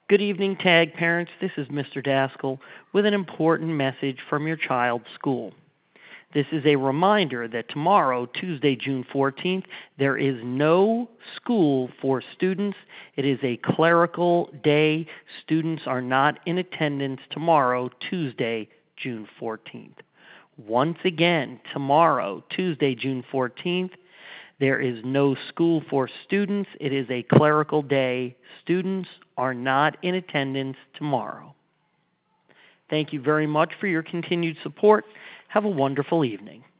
Good evening, TAG parents. This is Mr. Daskell with an important message from your child's school. This is a reminder that tomorrow, Tuesday, June 14th, there is no school for students. It is a clerical day. Students are not in attendance tomorrow, Tuesday, June 14th. Once again, tomorrow, Tuesday, June 14th, there is no school for students. It is a clerical day. Students are not in attendance tomorrow. Thank you very much for your continued support. Have a wonderful evening.